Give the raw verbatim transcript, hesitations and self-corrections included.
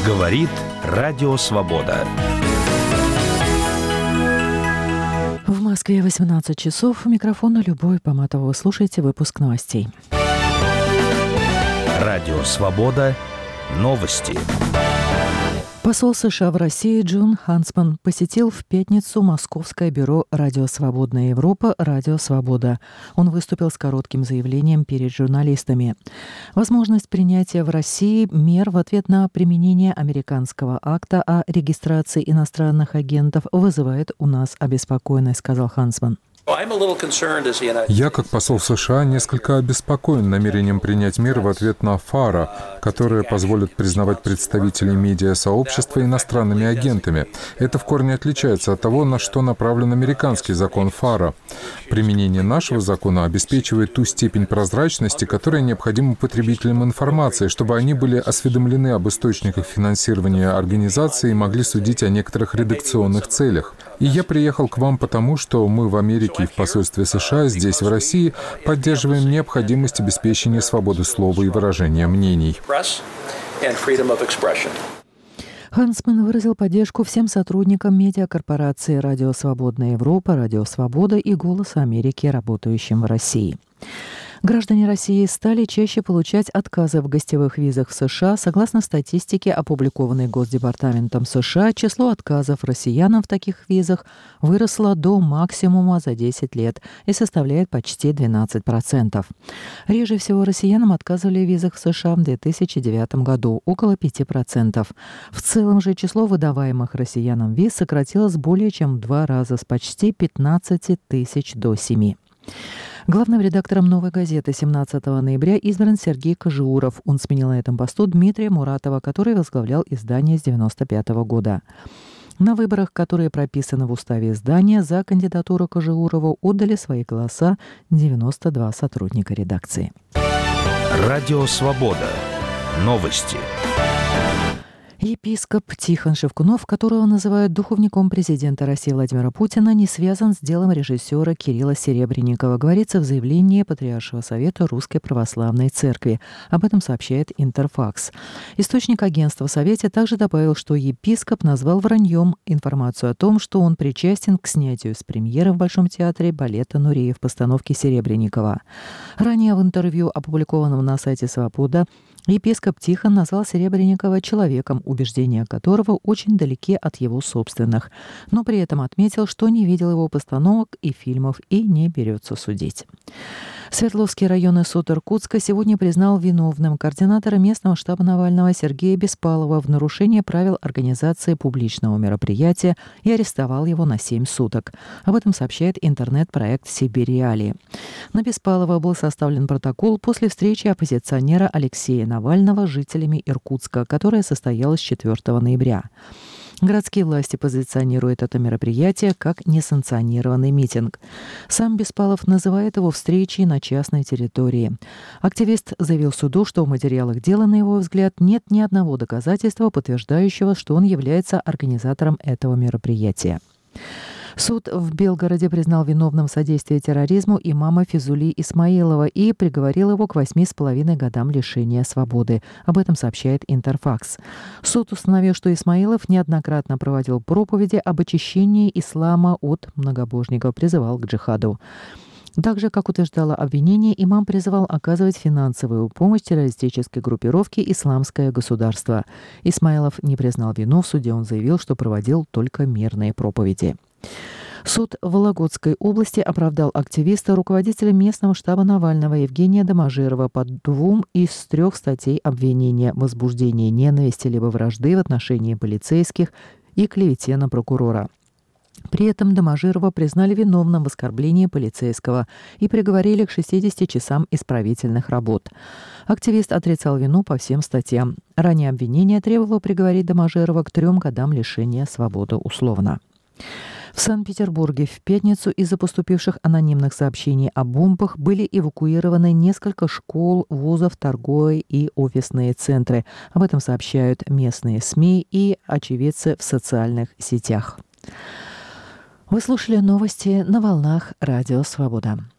Говорит Радио Свобода. В Москве восемнадцать часов. У микрофона Любовь Поматова. Вы слушаете выпуск новостей. Радио Свобода. Новости. Посол США в России Джон Хансман посетил в пятницу Московское бюро «Радио Свободная Европа» «Радио Свобода». Он выступил с коротким заявлением перед журналистами. Возможность принятия в России мер в ответ на применение американского акта о регистрации иностранных агентов вызывает у нас обеспокоенность, сказал Хансман. Я, как посол США, несколько обеспокоен намерением принять меры в ответ на ФАРА, которые позволят признавать представителей медиасообщества иностранными агентами. Это в корне отличается от того, на что направлен американский закон ФАРА. Применение нашего закона обеспечивает ту степень прозрачности, которая необходима потребителям информации, чтобы они были осведомлены об источниках финансирования организации и могли судить о некоторых редакционных целях. И я приехал к вам потому, что мы в Америке и в посольстве США здесь, в России, поддерживаем необходимость обеспечения свободы слова и выражения мнений. Хансман выразил поддержку всем сотрудникам медиакорпорации «Радио Свободная Европа», «Радио Свобода» и «Голоса Америки», работающим в России. Граждане России стали чаще получать отказы в гостевых визах в США. Согласно статистике, опубликованной Госдепартаментом США, число отказов россиянам в таких визах выросло до максимума за десять лет и составляет почти двенадцать процентов. Реже всего россиянам отказывали в визах в США в две тысячи девятом году – около пяти процентов. В целом же число выдаваемых россиянам виз сократилось более чем в два раза, с почти пятнадцати тысяч до семи. Главным редактором «Новой газеты» семнадцатого ноября избран Сергей Кожеуров. Он сменил на этом посту Дмитрия Муратова, который возглавлял издание с девяносто пятого года. На выборах, которые прописаны в уставе издания, за кандидатуру Кожеурова отдали свои голоса девяносто два сотрудника редакции. Радио Свобода. Новости. Епископ Тихон Шевкунов, которого называют духовником президента России Владимира Путина, не связан с делом режиссера Кирилла Серебренникова, говорится в заявлении Патриаршего совета Русской Православной Церкви. Об этом сообщает Интерфакс. Источник агентства в Совете также добавил, что епископ назвал враньем информацию о том, что он причастен к снятию с премьеры в Большом театре балета «Нурия» в постановке Серебренникова. Ранее в интервью, опубликованном на сайте «Свобода», епископ Тихон назвал Серебренникова человеком, убеждения которого очень далеки от его собственных, но при этом отметил, что не видел его постановок и фильмов и не берется судить. Свердловский районный суд Иркутска сегодня признал виновным координатора местного штаба Навального Сергея Беспалова в нарушении правил организации публичного мероприятия и арестовал его на семь суток. Об этом сообщает интернет-проект «Сибирь Реалии». На Беспалова был составлен протокол после встречи оппозиционера Алексея Навального с жителями Иркутска, которая состоялась четвёртого ноября. Городские власти позиционируют это мероприятие как несанкционированный митинг. Сам Беспалов называет его встречей на частной территории. Активист заявил суду, что в материалах дела, на его взгляд, нет ни одного доказательства, подтверждающего, что он является организатором этого мероприятия. Суд в Белгороде признал виновным в содействии терроризму имама Физули Исмаилова и приговорил его к восьми с половиной годам лишения свободы. Об этом сообщает Интерфакс. Суд установил, что Исмаилов неоднократно проводил проповеди об очищении ислама от многобожников, призывал к джихаду. Также, как утверждало обвинение, имам призывал оказывать финансовую помощь террористической группировке «Исламское государство». Исмаилов не признал вину. В суде он заявил, что проводил только мирные проповеди. Суд в Вологодской области оправдал активиста, руководителя местного штаба Навального Евгения Доможирова по двум из трех статей обвинения: возбуждение ненависти либо вражды в отношении полицейских и клевете на прокурора. При этом Доможирова признали виновным в оскорблении полицейского и приговорили к шестидесяти часам исправительных работ. Активист отрицал вину по всем статьям. Ранее обвинение требовало приговорить Доможирова к трем годам лишения свободы условно. В Санкт-Петербурге в пятницу из-за поступивших анонимных сообщений о бомбах были эвакуированы несколько школ, вузов, торговые и офисные центры. Об этом сообщают местные СМИ и очевидцы в социальных сетях. Вы слушали новости на волнах Радио Свобода.